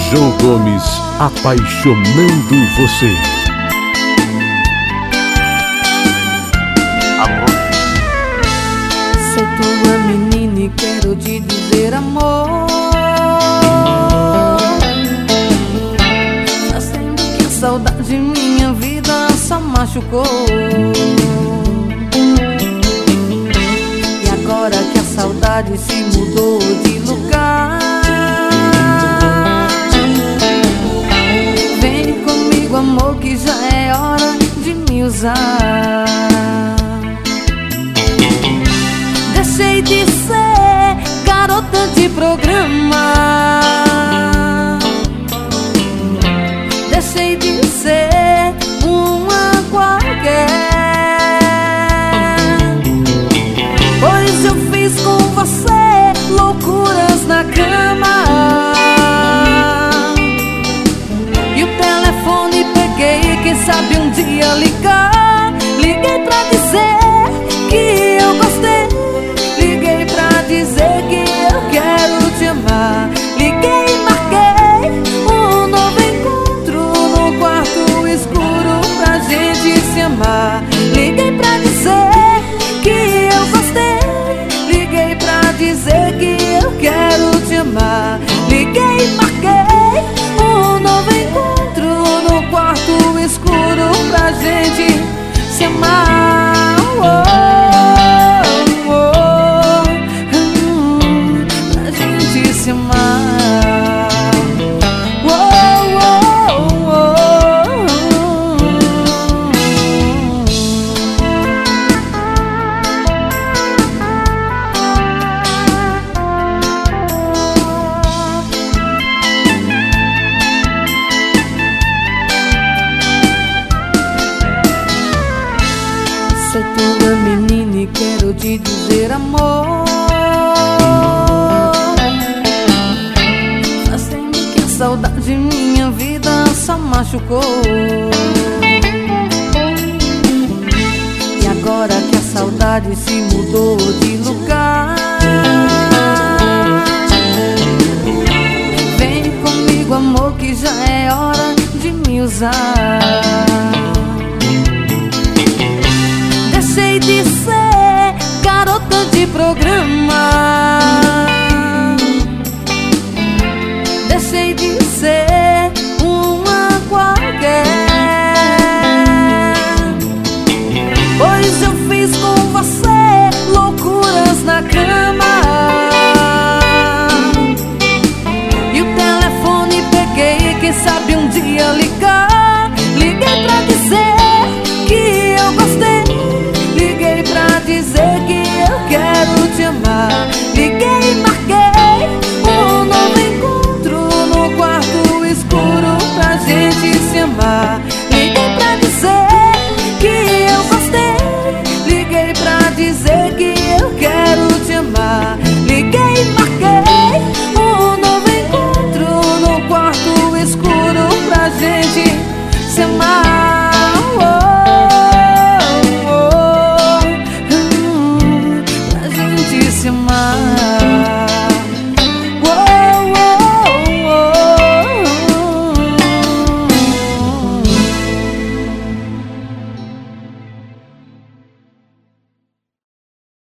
João Gomes, apaixonando você. Amor. Sou tua menina e quero te dizer amor. Faz tempo que a saudade minha vida só machucou. E agora que a saudade se mudou de lugar, vem comigo amor que já é hora de me usar. Deixei de ser garota de programa, deixei de ser uma qualquer, pois eu fiz com você loucuras na cama. E o telefone peguei, quem sabe um dia ligar. Liguei pra dizer que eu gostei, liguei pra dizer que eu quero te amar. Liguei e marquei um novo encontro no quarto escuro pra gente se amar. Liguei pra dizer que eu gostei, liguei pra dizer que eu quero te amar. Liguei e marquei um novo encontro no quarto escuro pra gente se amar. Pra gente se amar. Sou tua menina e quero te dizer amor. Faz tempo que a saudade minha vida só machucou. E agora que a saudade se mudou de lugar, vem comigo amor que já é hora de me usar. Deixei de ser garota de programa, deixei de ser uma qualquer, pois eu fiz com você loucuras na cama. E o telefone peguei, quem sabe um dia ligar. Liguei pra dizer que eu gostei, liguei pra dizer que eu quero te amar. Liguei e marquei um novo encontro no quarto escuro pra gente se amar. Liguei pra dizer que eu gostei, liguei pra dizer que eu quero te amar.